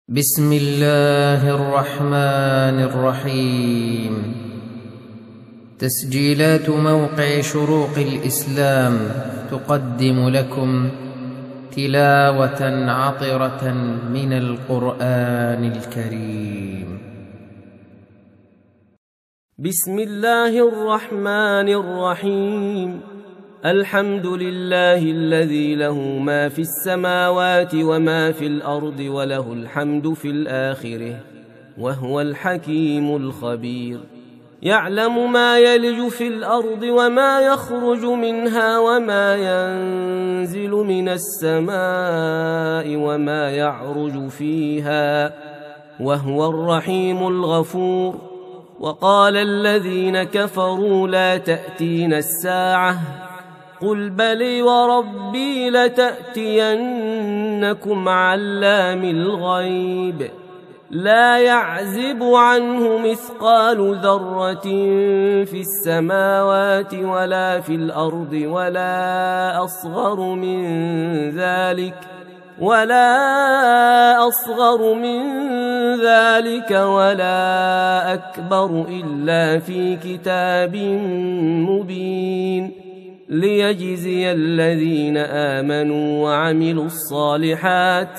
بسم الله الرحمن الرحيم. تسجيلات موقع شروق الإسلام تقدم لكم تلاوة عطرة من القرآن الكريم. بسم الله الرحمن الرحيم. الحمد لله الذي له ما في السماوات وما في الأرض وله الحمد في الآخرة وهو الحكيم الخبير. يعلم ما يلج في الأرض وما يخرج منها وما ينزل من السماء وما يعرج فيها وهو الرحيم الغفور. وقال الذين كفروا لا تأتينا الساعة قل بلي وربي لتأتينكم علام الغيب لا يعزب عنه مثقال ذرة في السماوات ولا في الأرض ولا أصغر من ذلك ولا أكبر إلا في كتاب مبين ليجزي الذين آمنوا وعملوا الصالحات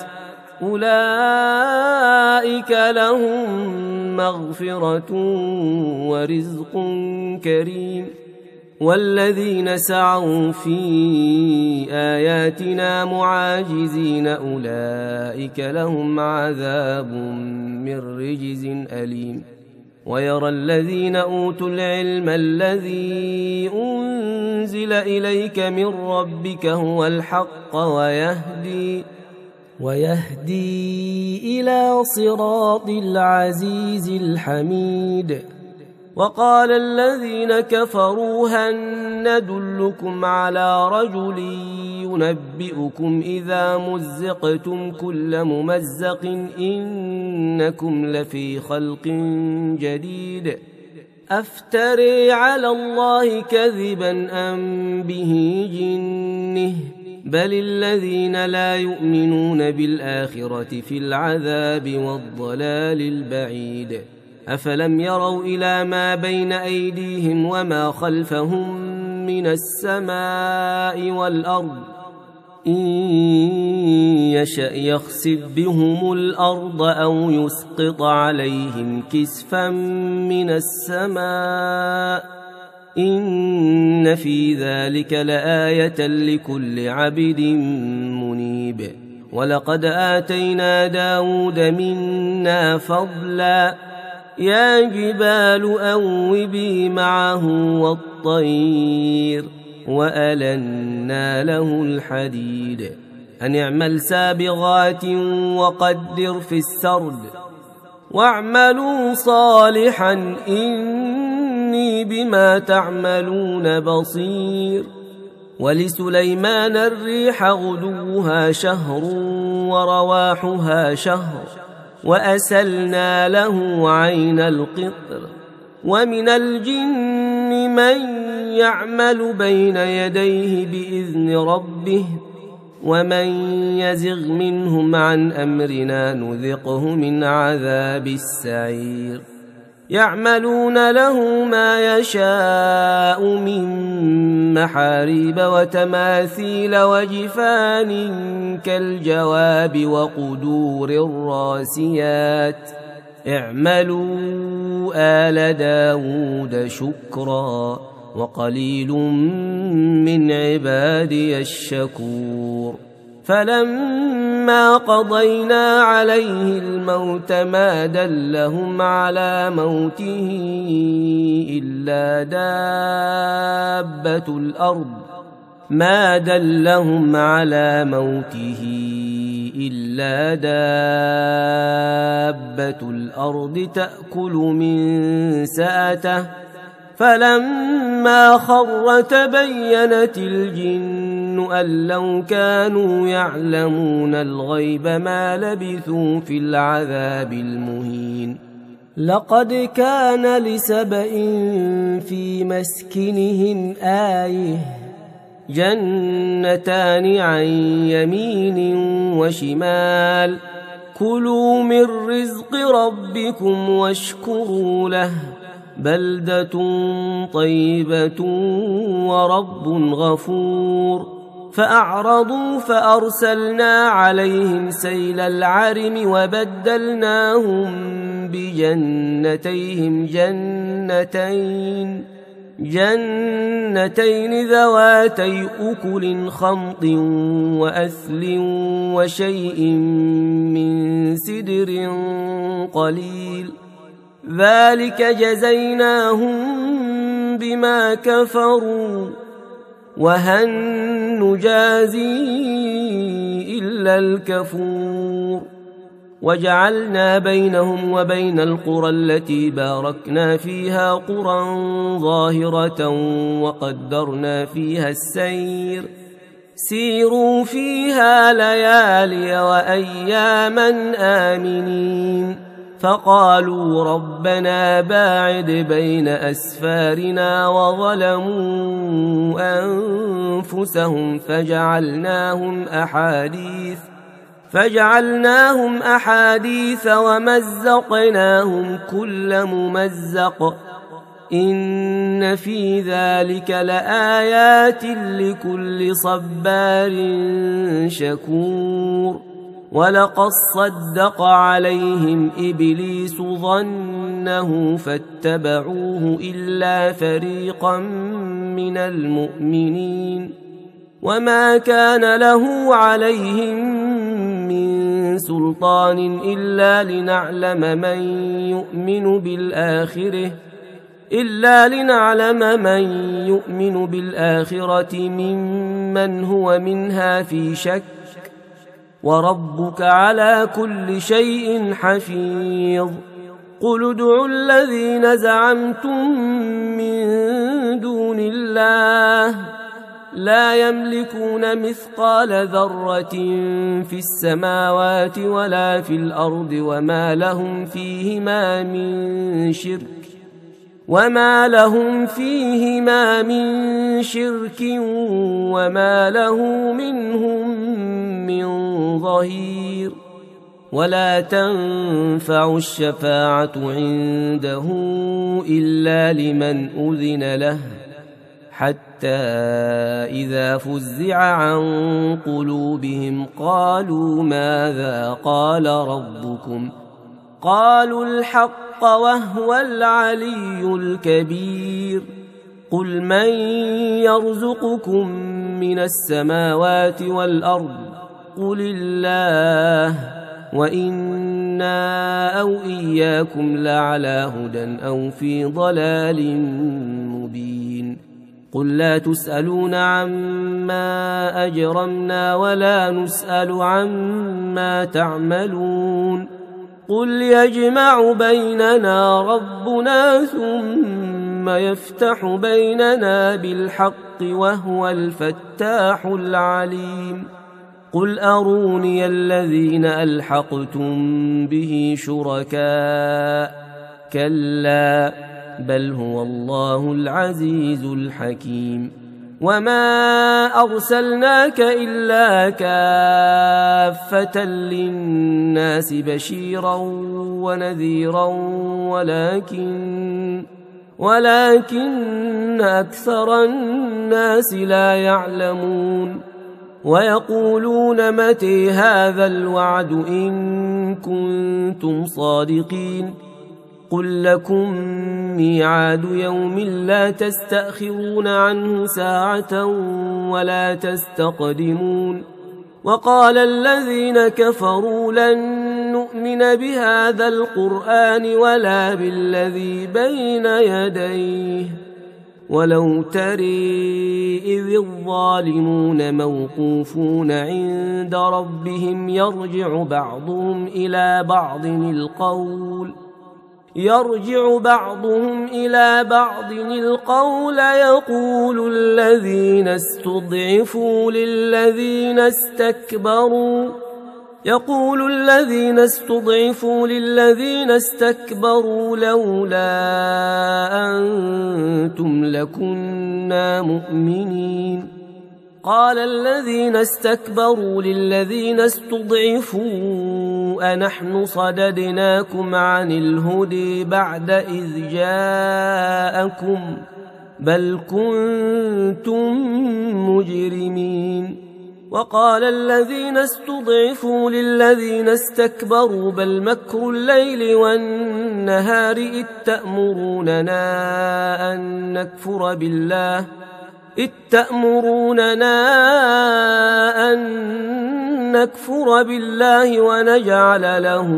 أولئك لهم مغفرة ورزق كريم. والذين سعوا في آياتنا معاجزين أولئك لهم عذاب من رجز أليم. ويرى الذين أوتوا العلم الذي أنزل إليك من ربك هو الحق ويهدي إلى صراط العزيز الحميد. وقال الذين كفروا هل ندلكم على رجل ينبئكم إذا مزقتم كل ممزق إنكم لفي خلق جديد أفتري على الله كذبا أم به جنه بل الذين لا يؤمنون بالآخرة في العذاب والضلال البعيد. أفلم يروا إلى ما بين أيديهم وما خلفهم من السماء والأرض إن يشأ يخسف بهم الأرض أو يسقط عليهم كسفا من السماء إن في ذلك لآية لكل عبد منيب. ولقد آتينا داود منا فضلا يا جبال أوبي معه والطير وألنا له الحديد أن اعمل سابغات وقدر في السرد واعملوا صالحا إني بما تعملون بصير. ولسليمان الريح غدوها شهر ورواحها شهر وأسلنا له عين القطر. ومن الجن من يعمل بين يديه بإذن ربه ومن يزغ منهم عن أمرنا نذقه من عذاب السعير. يعملون له ما يشاء من محاريب وتماثيل وجفان كالجواب وقدور الراسيات اعملوا آل داود شكرا وقليل من عبادي الشكور. فلما قضينا عليه الموت ما دلهم على موته إلا دابة الأرض تأكل من سأته فلما خر تبينت الجن أن لو كانوا يعلمون الغيب ما لبثوا في العذاب المهين. لقد كان لسبإ في مسكنهم آية جنتان عن يمين وشمال كلوا من رزق ربكم واشكروا له بلدة طيبة ورب غفور فأعرضوا فأرسلنا عليهم سيل العرم وبدلناهم بجنتيهم جنتين ذواتي أكل خمط وأثل وشيء من سدر قليل ذلك جزيناهم بما كفروا وهل نجازي إلا الكفور وجعلنا بينهم وبين القرى التي باركنا فيها قرى ظاهرة وقدرنا فيها السير سيروا فيها ليالي وأياما آمنين فقالوا ربنا باعد بين أسفارنا وظلموا أنفسهم فجعلناهم أحاديث ومزقناهم كل ممزق إن في ذلك لآيات لكل صبار شكور ولقد صدق عليهم إبليس ظنه فاتبعوه إلا فريقا من المؤمنين وما كان له عليهم من سلطان إلا لنعلم من يؤمن بالآخرة ممن هو منها في شك وربك على كل شيء حفيظ قل ادعوا الذين زعمتم من دون الله لا يملكون مثقال ذرة في السماوات ولا في الأرض وما لهم فيهما من شرك وما له منهم من ظهير ولا تنفع الشفاعة عنده إلا لمن أذن له حتى إذا فزع عن قلوبهم قالوا ماذا قال ربكم قالوا الحق وهو العلي الكبير قل من يرزقكم من السماوات والأرض قل الله وإنا أو إياكم لعلى هدى أو في ضلال مبين قل لا تسألون عما أجرمنا ولا نسأل عما تعملون قل يجمع بيننا ربنا ثم يفتح بيننا بالحق وهو الفتاح العليم قل أروني الذين ألحقتم به شركاء كلا بل هو الله العزيز الحكيم وما أرسلناك إلا كافة للناس بشيرا ونذيرا ولكن أكثر الناس لا يعلمون ويقولون متى هذا الوعد إن كنتم صادقين قل لكم ميعاد يوم لا تستأخرون عنه ساعة ولا تستقدمون وقال الذين كفروا لن نؤمن بهذا القرآن ولا بالذي بين يديه ولو تري إذ الظالمون موقوفون عند ربهم يرجع بعضهم إلى بعض القول يقول الذين استضعفوا للذين استكبروا لولا أنتم لكنا مؤمنين قال الذين استكبروا للذين استضعفوا أنحن صددناكم عن الهدى بعد إذ جاءكم بل كنتم مجرمين. وقال الذين استضعفوا للذين استكبروا بل مكر الليل والنهار إذ تأمروننا أن نكفر بالله ونجعل له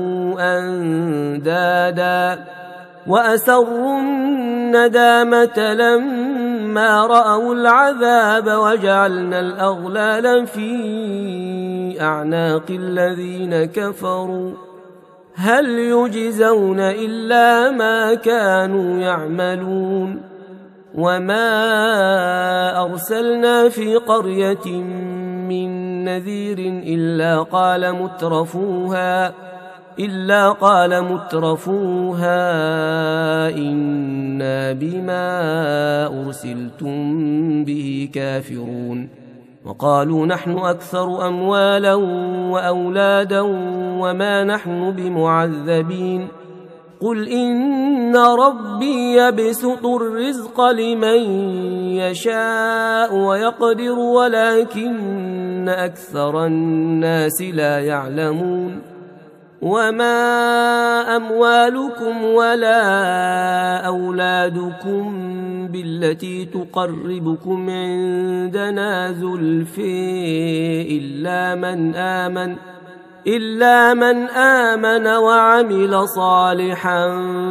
أندادا وأسروا الندامة لما رأوا العذاب وجعلنا الأغلال في أعناق الذين كفروا هل يجزون إلا ما كانوا يعملون. وما أرسلنا في قرية من نذير إلا قال مترفوها إنا بما أرسلتم به كافرون. وقالوا نحن أكثر أموالا وأولادا وما نحن بمعذبين. قل إن ربي يبسط الرزق لمن يشاء ويقدر ولكن أكثر الناس لا يعلمون. وما أموالكم ولا أولادكم بالتي تقربكم عندنا زلفى إلا من آمن وعمل صالحا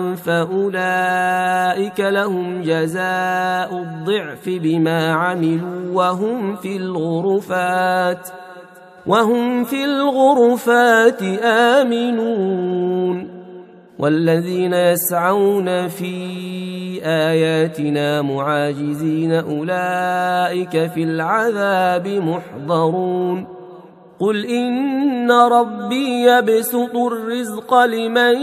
فأولئك لهم جزاء الضعف بما عملوا وهم في الغرفات آمنون. والذين يسعون في آياتنا معاجزين أولئك في العذاب محضرون. قل إن ربي يبسط الرزق لمن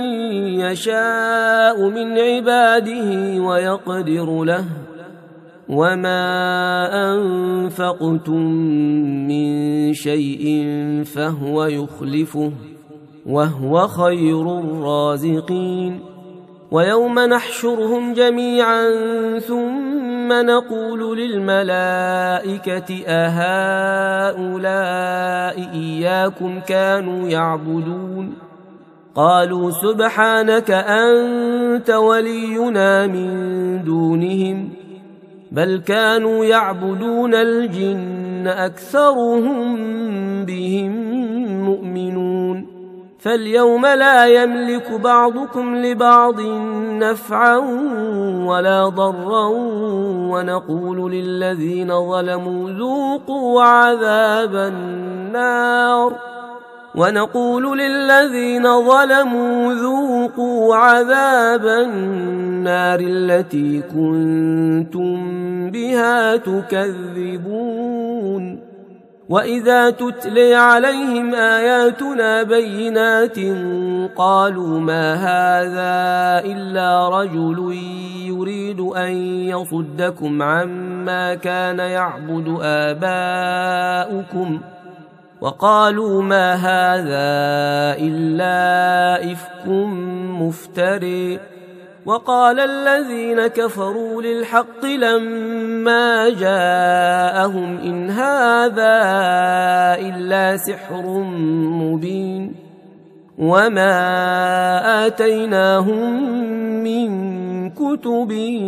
يشاء من عباده ويقدر له وما أنفقتم من شيء فهو يخلفه وهو خير الرازقين. ويوم نحشرهم جميعا ثم نقول للملائكة أهؤلاء إياكم كانوا يعبدون قالوا سبحانك أنت ولينا من دونهم بل كانوا يعبدون الجن أكثرهم بهم مؤمنون. فاليوم لا يملك بعضكم لبعض نفعا ولا ضرا ونقول للذين ظلموا ذوقوا عذاب النار التي كنتم بها تكذبون. وإذا تتلي عليهم آياتنا بينات قالوا ما هذا إلا رجل يريد أن يصدكم عما كان يعبد آباؤكم وقالوا ما هذا إلا إفك مفتري. وقال الذين كفروا للحق لما جاءهم إن هذا إلا سحر مبين. وما آتيناهم من كتب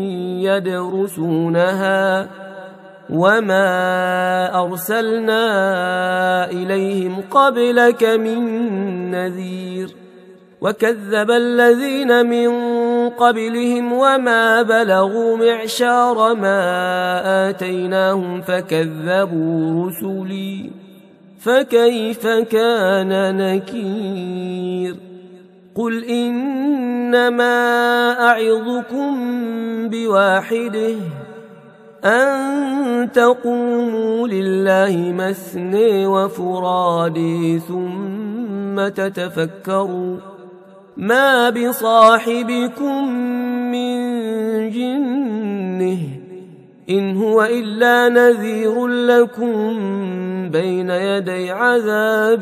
يدرسونها وما أرسلنا إليهم قبلك من نذير. وكذب الذين من قبلهم وما بلغوا معشار ما آتيناهم فكذبوا رسلي فكيف كان نكير. قل إنما أعظكم بواحده أن تقوموا لله مثني وفرادي ثم تتفكروا ما بصاحبكم من جنه إن هو إلا نذير لكم بين يدي عذاب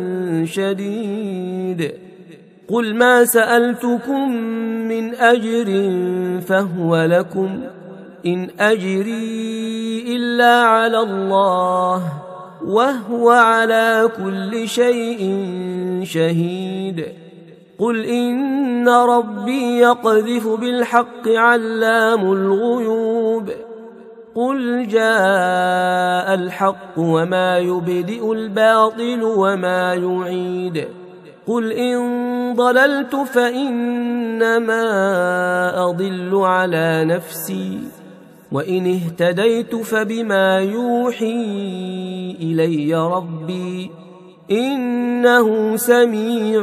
شديد. قل ما سألتكم من أجر فهو لكم، إن أجري إلا على الله وهو على كل شيء شهيد. قل إن ربي يقذف بالحق علام الغيوب. قل جاء الحق وما يبدئ الباطل وما يعيد. قل إن ضللت فإنما أضل على نفسي، وإن اهتديت فبما يوحي إلي ربي إنه سميع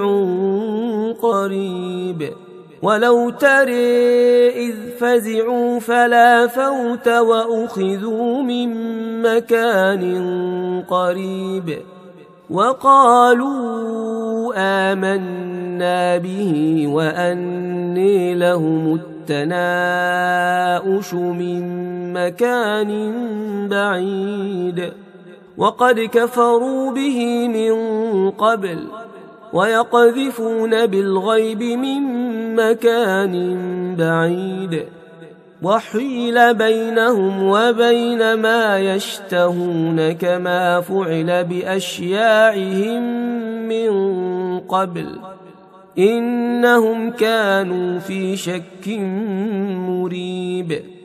قريب. ولو ترى إذ فزعوا فلا فوت وأخذوا من مكان قريب وقالوا آمنا به وأني لهم التناؤش من مكان بعيد. وقد كفروا به من قبل ويقذفون بالغيب من مكان بعيد. وحيل بينهم وبين ما يشتهون كما فعل بأشياعهم من قبل إنهم كانوا في شك مريب.